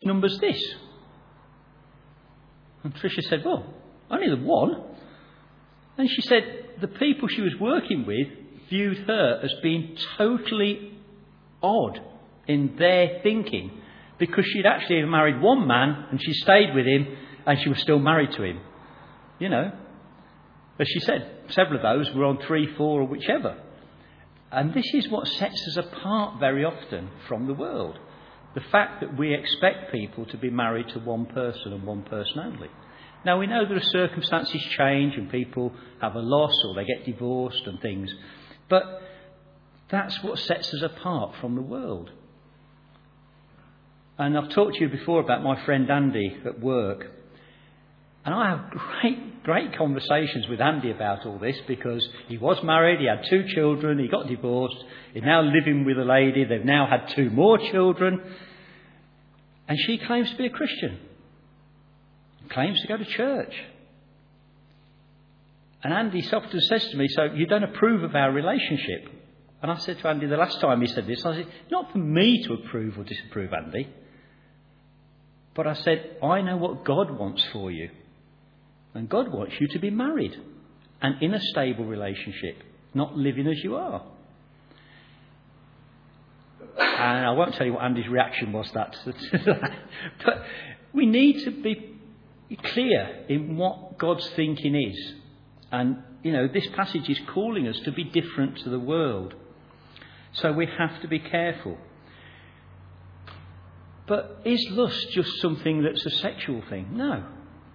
number's this? And Tricia said, well, only the one. And she said the people she was working with viewed her as being totally odd in their thinking, because she'd actually married one man and she stayed with him and she was still married to him. You know, as she said, several of those were on 3, 4 or whichever. And this is what sets us apart very often from the world. The fact that we expect people to be married to one person and one person only. Now, we know there are circumstances change and people have a loss or they get divorced and things. But that's what sets us apart from the world. And I've talked to you before about my friend Andy at work. And I have great conversations with Andy about all this, because he was married, he had 2 children, he got divorced, he's now living with a lady, they've now had 2 more children. And she claims to be a Christian. Claims to go to church. And Andy often says to me, so you don't approve of our relationship? And I said to Andy the last time he said this, I said, not for me to approve or disapprove, Andy. But I said, I know what God wants for you. And God wants you to be married and in a stable relationship, not living as you are. And I won't tell you what Andy's reaction was to that. But we need to be clear in what God's thinking is. And, you know, this passage is calling us to be different to the world. So we have to be careful. But is lust just something that's a sexual thing? No.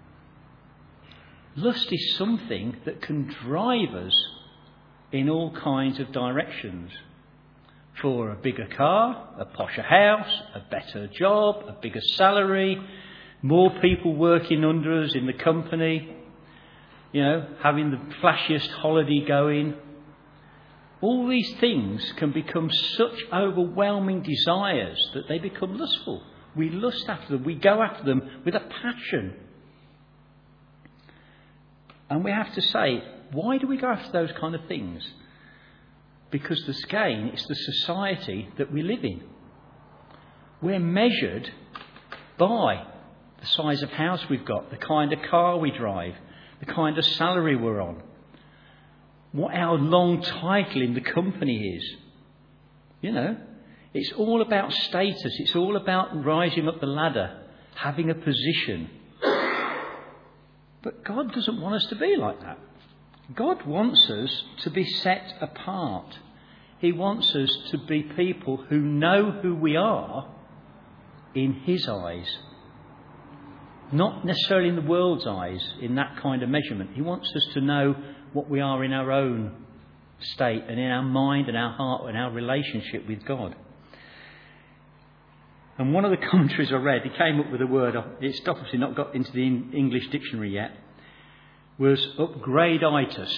Lust is something that can drive us in all kinds of directions. For a bigger car, a posher house, a better job, a bigger salary, more people working under us in the company, you know, having the flashiest holiday going. All these things can become such overwhelming desires that they become lustful. We lust after them. We go after them with a passion. And we have to say, why do we go after those kind of things? Because it's the society that we live in. We're measured by the size of house we've got, the kind of car we drive, the kind of salary we're on, what our long title in the company is. You know, it's all about status. It's all about rising up the ladder, having a position. But God doesn't want us to be like that. God wants us to be set apart. He wants us to be people who know who we are in His eyes. Not necessarily in the world's eyes, in that kind of measurement. He wants us to know what we are in our own state and in our mind and our heart and our relationship with God. And one of the commentaries I read, he came up with a word, it's obviously not got into the English dictionary yet, was upgradeitis.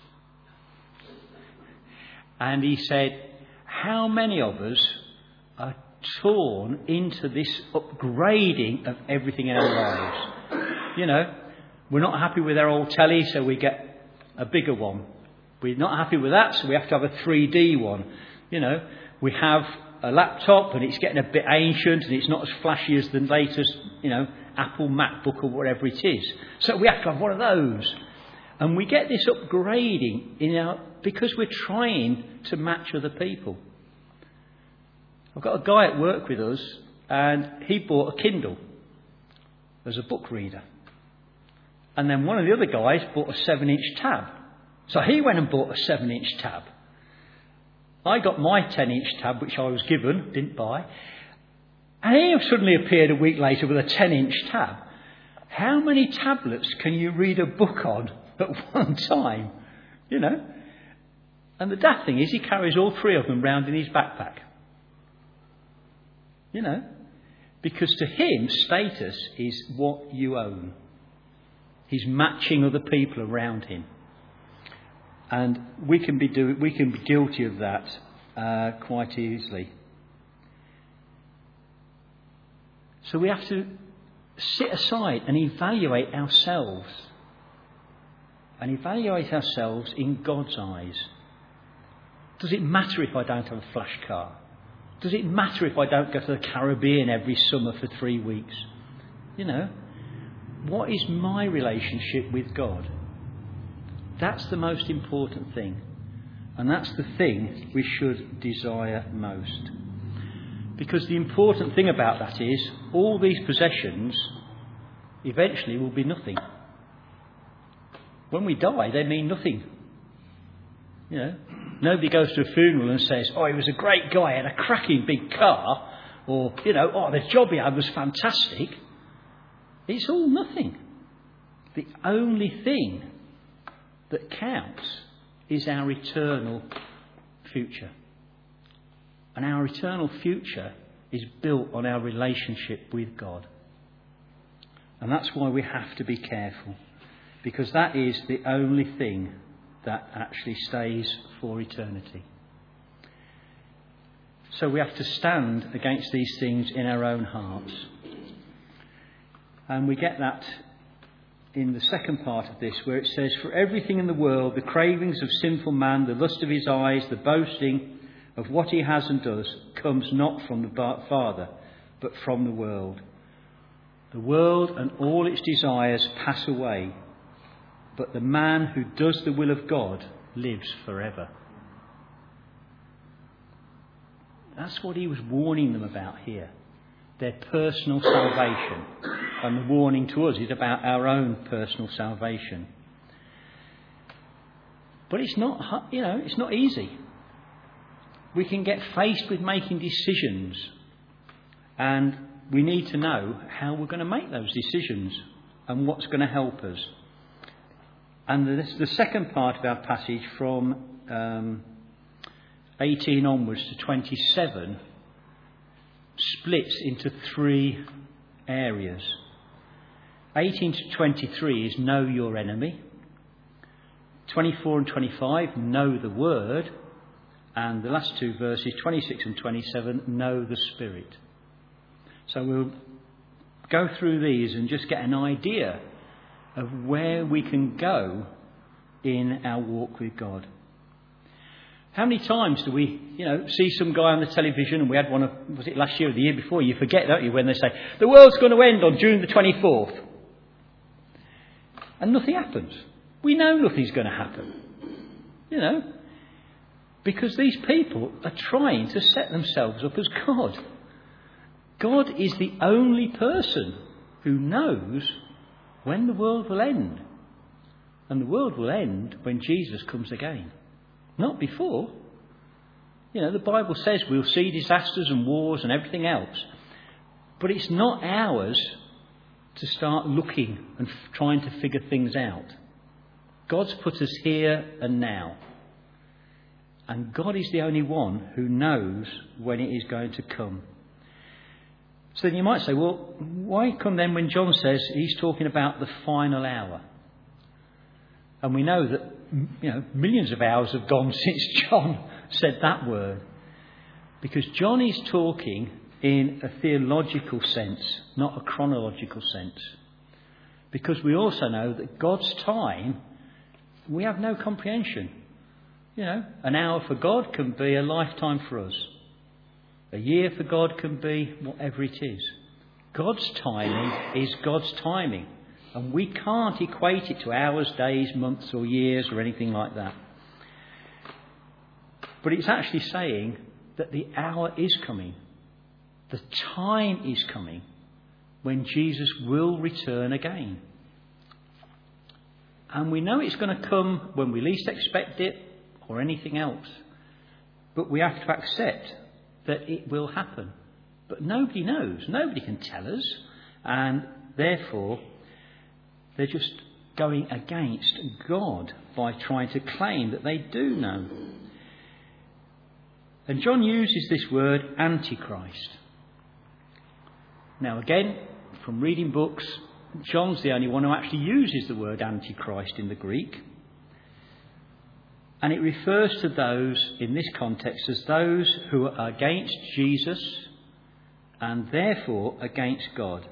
And he said, how many of us are torn into this upgrading of everything in our lives? You know, we're not happy with our old telly, so we get a bigger one. We're not happy with that, so we have to have a 3D one. You know, we have a laptop and it's getting a bit ancient and it's not as flashy as the latest, you know, Apple MacBook or whatever it is. So we have to have one of those. And we get this upgrading because we're trying to match other people. I've got a guy at work with us and he bought a Kindle as a book reader. And then one of the other guys bought a 7-inch tab. So he went and bought a 7-inch tab. I got my 10-inch tab, which I was given, didn't buy. And he suddenly appeared a week later with a 10-inch tab. How many tablets can you read a book on at one time? You know? And the daft thing is he carries all 3 of them round in his backpack. You know? Because to him, status is what you own. He's matching other people around him. And we can be guilty of that quite easily. So we have to sit aside and evaluate ourselves. And evaluate ourselves in God's eyes. Does it matter if I don't have a flash car? Does it matter if I don't go to the Caribbean every summer for 3 weeks? You know, what is my relationship with God? That's the most important thing. And that's the thing we should desire most. Because the important thing about that is all these possessions eventually will be nothing. When we die, they mean nothing. You know, nobody goes to a funeral and says, oh, he was a great guy, had a cracking big car, or, you know, oh, the job he had was fantastic. It's all nothing. The only thing that counts is our eternal future. And our eternal future is built on our relationship with God. And that's why we have to be careful, because that is the only thing that actually stays for eternity. So we have to stand against these things in our own hearts. And we get that in the second part of this, where it says, for everything in the world, the cravings of sinful man, the lust of his eyes, the boasting of what he has and does, comes not from the Father, but from the world. The world and all its desires pass away, but the man who does the will of God lives forever. That's what he was warning them about here. Their personal salvation. And the warning to us is about our own personal salvation. But it's not, it's not easy. We can get faced with making decisions, and we need to know how we're going to make those decisions and what's going to help us. And the second part of our passage from 18 onwards to 27 splits into 3 areas. 18 to 23 is know your enemy. 24 and 25, know the word. And the last 2 verses, 26 and 27, know the Spirit. So we'll go through these and just get an idea of where we can go in our walk with God. How many times do we, see some guy on the television, and we had one was it last year or the year before? You forget, don't you, when they say, the world's going to end on June the 24th. And nothing happens. We know nothing's going to happen. Because these people are trying to set themselves up as God. God is the only person who knows when the world will end. And the world will end when Jesus comes again. Not before. The Bible says we'll see disasters and wars and everything else. But it's not ours to start looking and trying to figure things out. God's put us here and now. And God is the only one who knows when it is going to come. So then you might say, well, why come then when John says he's talking about the final hour? And we know that, millions of hours have gone since John said that word. Because John is talking in a theological sense, not a chronological sense. Because we also know that God's time, we have no comprehension. An hour for God can be a lifetime for us. A year for God can be whatever it is. God's timing is God's timing. And we can't equate it to hours, days, months or years or anything like that. But it's actually saying that the hour is coming. The time is coming when Jesus will return again. And we know it's going to come when we least expect it or anything else. But we have to accept that it will happen. But nobody knows. Nobody can tell us. And therefore, they're just going against God by trying to claim that they do know. And John uses this word Antichrist. Now again, from reading books, John's the only one who actually uses the word Antichrist in the Greek. And it refers to those, in this context, as those who are against Jesus and therefore against God.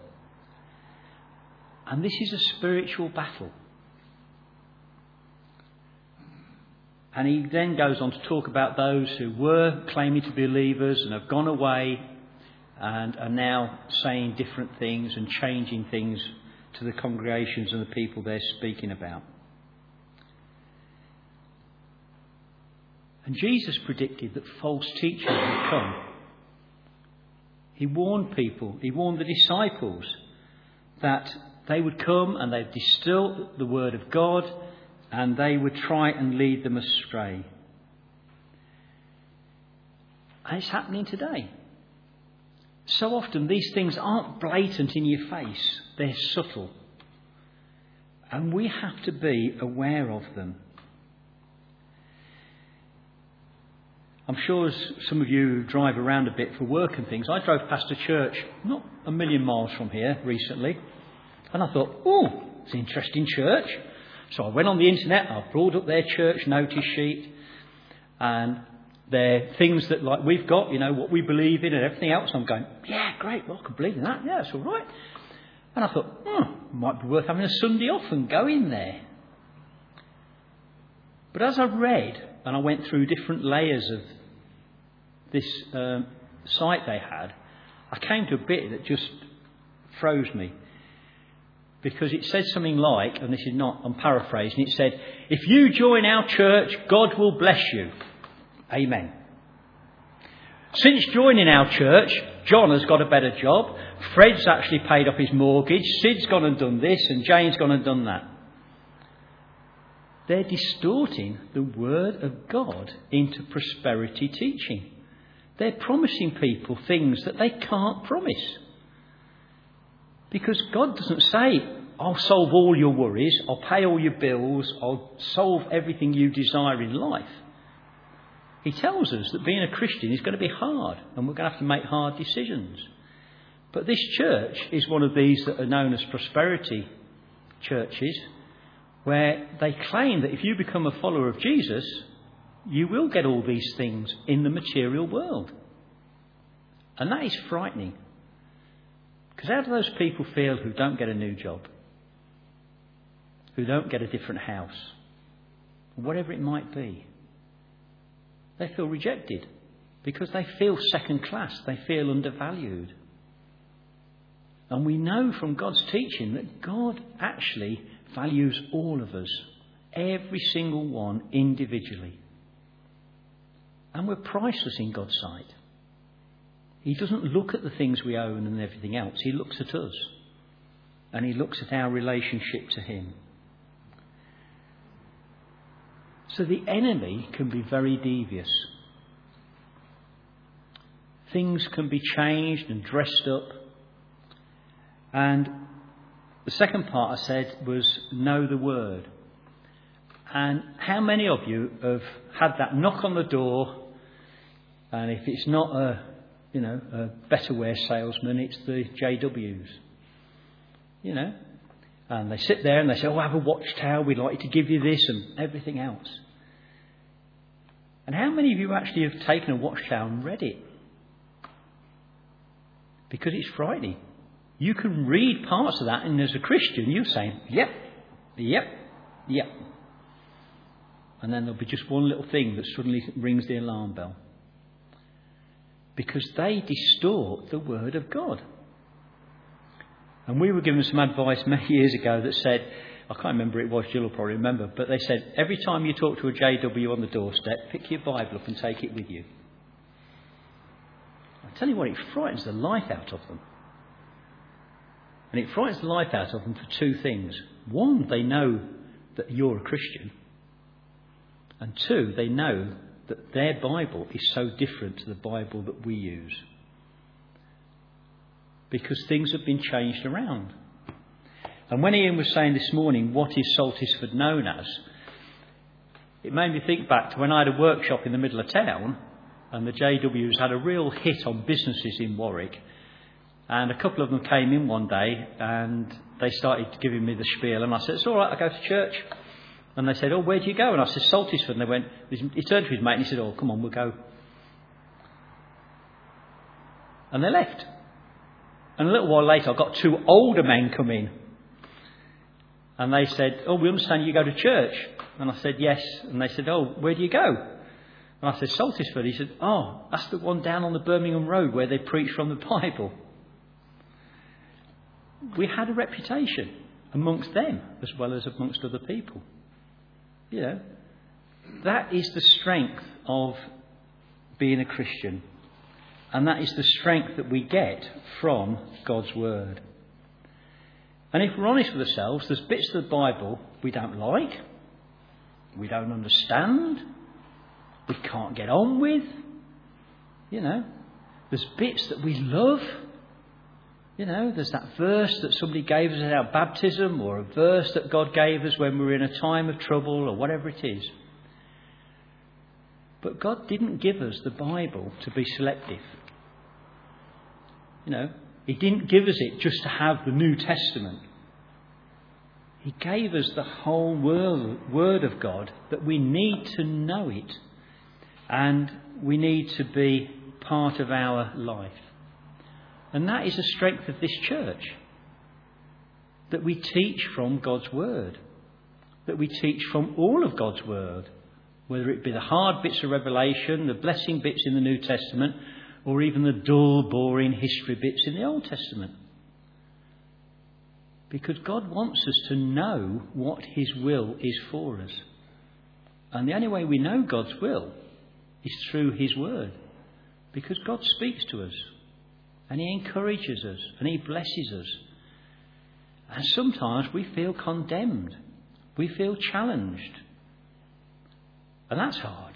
And this is a spiritual battle. And he then goes on to talk about those who were claiming to be believers and have gone away and are now saying different things and changing things to the congregations and the people they're speaking about. And Jesus predicted that false teachers would come. He warned people, he warned the disciples that they would come and they'd distill the word of God and they would try and lead them astray. And it's happening today. So often these things aren't blatant in your face, they're subtle. And we have to be aware of them. I'm sure as some of you drive around a bit for work and things, I drove past a church not a million miles from here recently, and I thought, oh, it's an interesting church. So I went on the internet, I brought up their church notice sheet, and they're things that like we've got, you know, what we believe in and everything else. I'm going, yeah, great, well, I can believe in that, yeah, that's all right. And I thought, might be worth having a Sunday off and go in there. But as I read, and I went through different layers of this site they had, I came to a bit that just froze me. Because it said something like, and this is not, I'm paraphrasing, it said, if you join our church, God will bless you. Amen. Since joining our church, John has got a better job. Fred's actually paid off his mortgage. Sid's gone and done this, and Jane's gone and done that. They're distorting the word of God into prosperity teaching. They're promising people things that they can't promise. Because God doesn't say, I'll solve all your worries, I'll pay all your bills, I'll solve everything you desire in life. He tells us that being a Christian is going to be hard and we're going to have to make hard decisions. But this church is one of these that are known as prosperity churches, where they claim that if you become a follower of Jesus, you will get all these things in the material world. And that is frightening. Because how do those people feel who don't get a new job? Who don't get a different house? Whatever it might be. They feel rejected because they feel second class. They feel undervalued. And we know from God's teaching that God actually values all of us. Every single one individually. And we're priceless in God's sight. He doesn't look at the things we own and everything else. He looks at us. And he looks at our relationship to him. So the enemy can be very devious. Things can be changed and dressed up. And the second part I said was know the word. And how many of you have had that knock on the door, and if it's not a Betterware salesman, it's the JWs. You know, and they sit there and they say, oh, I have a watchtower, we'd like to give you this and everything else. And how many of you actually have taken a watchtower and read it? Because it's frightening. You can read parts of that, and as a Christian, you're saying, yep, yep, yep. And then there'll be just one little thing that suddenly rings the alarm bell. Because they distort the word of God. And we were given some advice many years ago that said, I can't remember, it was Jill will probably remember, but they said, every time you talk to a JW on the doorstep, pick your Bible up and take it with you. I tell you what, it frightens the life out of them. And it frightens the life out of them for two things. One, they know that you're a Christian. And two, they know that their Bible is so different to the Bible that we use. Because things have been changed around. And when Ian was saying this morning, what is Saltisford known as? It made me think back to when I had a workshop in the middle of town, and the JWs had a real hit on businesses in Warwick. And a couple of them came in one day and they started giving me the spiel. And I said, it's all right, I go to church. And they said, oh, where do you go? And I said, Saltisford. And they went, he turned to his mate and he said, oh, come on, we'll go. And they left. And a little while later, I got two older men come in. And they said, "Oh, we understand you go to church." And I said, "Yes." And they said, "Oh, where do you go?" And I said, "Saltisford." He said, "Oh, that's the one down on the Birmingham Road where they preach from the Bible." We had a reputation amongst them as well as amongst other people. You know, that is the strength of being a Christian. And that is the strength that we get from God's Word. And if we're honest with ourselves, there's bits of the Bible we don't like, we don't understand, we can't get on with. You know, there's bits that we love. You know, there's that verse that somebody gave us at our baptism, or a verse that God gave us when we were in a time of trouble, or whatever it is. But God didn't give us the Bible to be selective. You know, He didn't give us it just to have the New Testament. He gave us the whole Word of God, that we need to know it and we need to be part of our life. And that is the strength of this church, that we teach from God's Word, that we teach from all of God's Word, whether it be the hard bits of Revelation, the blessing bits in the New Testament, or even the dull, boring history bits in the Old Testament. Because God wants us to know what His will is for us. And the only way we know God's will is through His Word. Because God speaks to us, and He encourages us, and He blesses us. And sometimes we feel condemned. We feel challenged. And that's hard.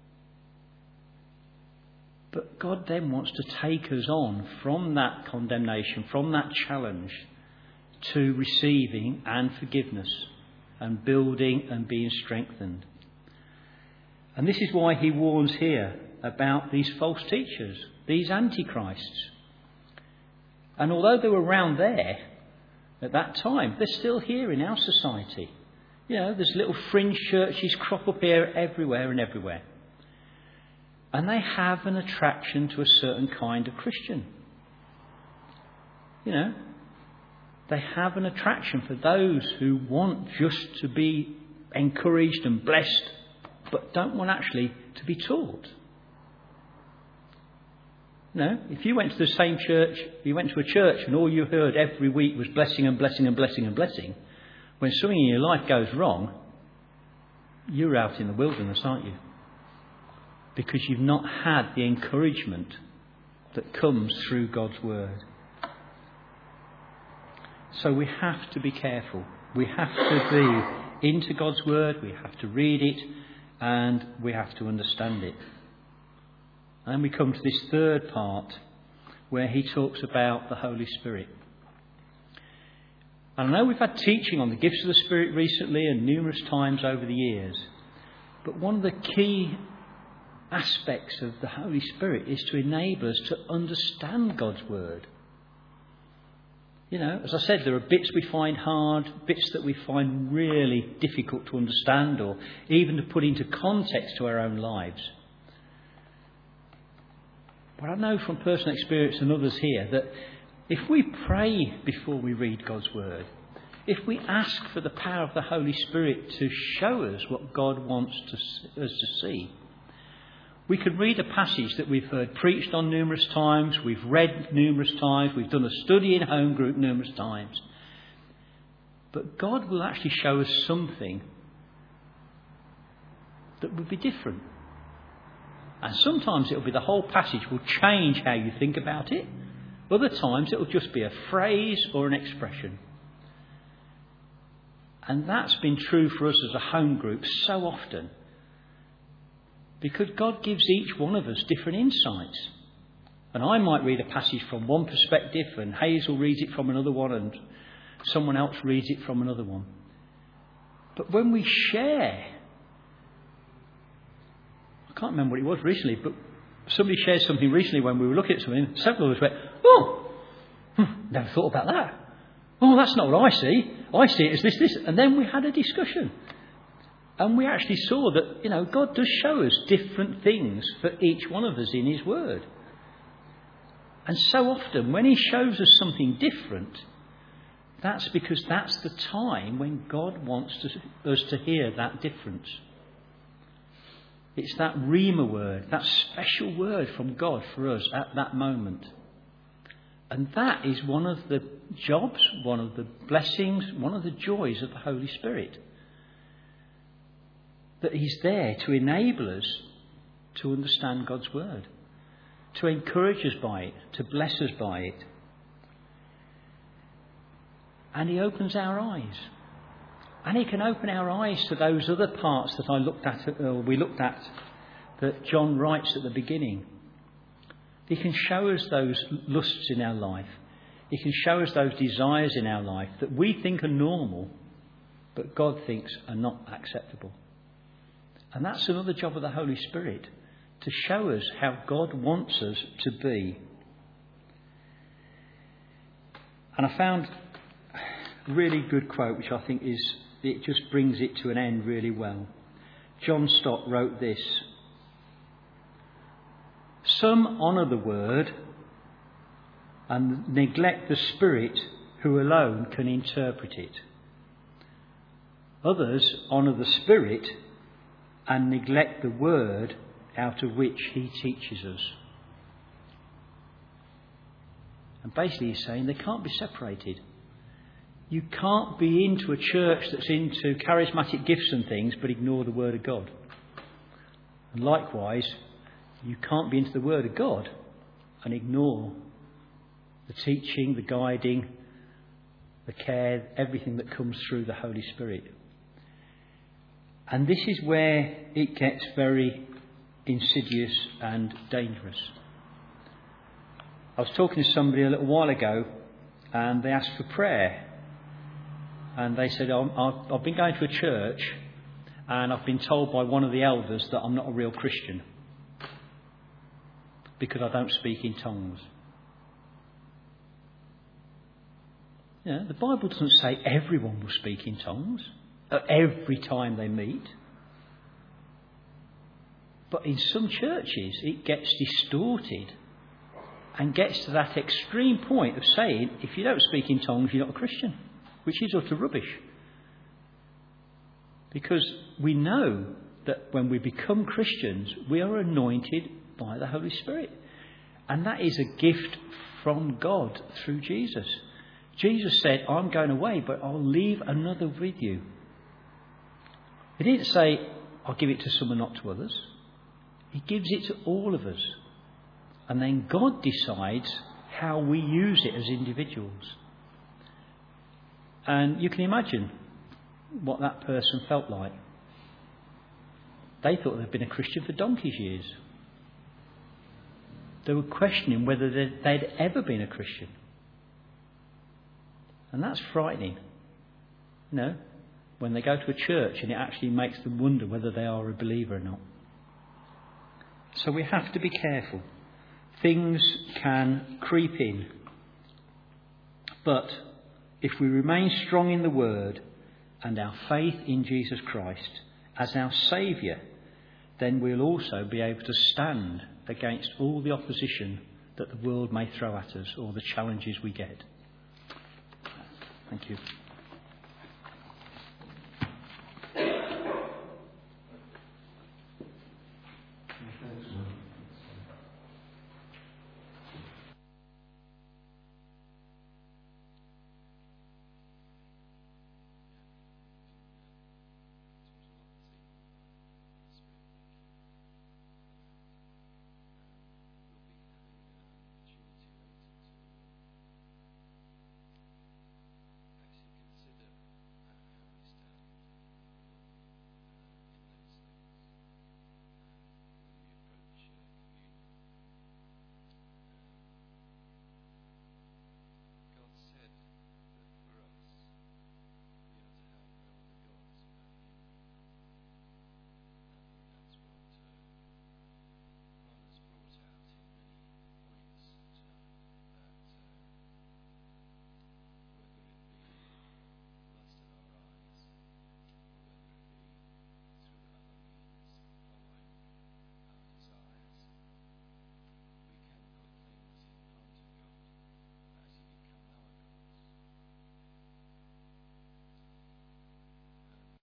But God then wants to take us on from that condemnation, from that challenge, to receiving and forgiveness and building and being strengthened. And this is why He warns here about these false teachers, these antichrists. And although they were around there at that time, they're still here in our society. You know, there's little fringe churches crop up here everywhere and everywhere. And they have an attraction to a certain kind of Christian. You know, they have an attraction for those who want just to be encouraged and blessed, but don't want actually to be taught. You know, if you went to the same church, you went to a church and all you heard every week was blessing and blessing and blessing and blessing, when something in your life goes wrong, you're out in the wilderness, aren't you? Because you've not had the encouragement that comes through God's Word. So we have to be careful. We have to be into God's Word, we have to read it, and we have to understand it. And then we come to this third part where he talks about the Holy Spirit. And I know we've had teaching on the gifts of the Spirit recently and numerous times over the years. But one of the key aspects of the Holy Spirit is to enable us to understand God's Word. You know, as I said, there are bits we find hard, bits that we find really difficult to understand or even to put into context to our own lives. But I know from personal experience and others here that if we pray before we read God's Word, if we ask for the power of the Holy Spirit to show us what God wants us to see, we could read a passage that we've heard preached on numerous times, we've read numerous times, we've done a study in home group numerous times. But God will actually show us something that would be different. And sometimes it'll be the whole passage will change how you think about it. Other times it'll just be a phrase or an expression. And that's been true for us as a home group so often. Because God gives each one of us different insights. And I might read a passage from one perspective and Hazel reads it from another one and someone else reads it from another one. But when we share, I can't remember what it was recently, but somebody shared something recently when we were looking at something. Several of us went, never thought about that. Oh, that's not what I see. I see it as this. And then we had a discussion. And we actually saw that, you know, God does show us different things for each one of us in His Word. And so often, when He shows us something different, That's because that's the time when God wants us to hear that difference. It's that Rhema word, that special word from God for us at that moment. And that is one of the jobs, one of the blessings, one of the joys of the Holy Spirit. That He's there to enable us to understand God's word, to encourage us by it, to bless us by it. And He opens our eyes. And He can open our eyes to those other parts that we looked at, that John writes at the beginning. He can show us those lusts in our life. He can show us those desires in our life that we think are normal, but God thinks are not acceptable. And that's another job of the Holy Spirit, to show us how God wants us to be. And I found a really good quote, which I think it just brings it to an end really well. John Stott wrote this: "Some honour the word and neglect the Spirit, who alone can interpret it. Others honour the Spirit and neglect the word out of which He teaches us." And basically He's saying they can't be separated. You can't be into a church that's into charismatic gifts and things but ignore the Word of God. And likewise, you can't be into the Word of God and ignore the teaching, the guiding, the care, everything that comes through the Holy Spirit. And this is where it gets very insidious and dangerous. I was talking to somebody a little while ago, and they asked for prayer. And they said, I've been going to a church, and I've been told by one of the elders that I'm not a real Christian because I don't speak in tongues. You know, the Bible doesn't say everyone will speak in tongues every time they meet. But in some churches, it gets distorted and gets to that extreme point of saying, if you don't speak in tongues, you're not a Christian, which is utter rubbish. Because we know that when we become Christians, we are anointed by the Holy Spirit. And that is a gift from God through Jesus. Jesus said, I'm going away, but I'll leave another with you. He didn't say, I'll give it to some and not to others. He gives it to all of us. And then God decides how we use it as individuals. And you can imagine what that person felt like. They thought they'd been a Christian for donkey's years. They were questioning whether they'd ever been a Christian. And that's frightening. You know, when they go to a church and it actually makes them wonder whether they are a believer or not. So we have to be careful. Things can creep in. But if we remain strong in the Word and our faith in Jesus Christ as our Saviour, then we'll also be able to stand against all the opposition that the world may throw at us or the challenges we get. Thank you.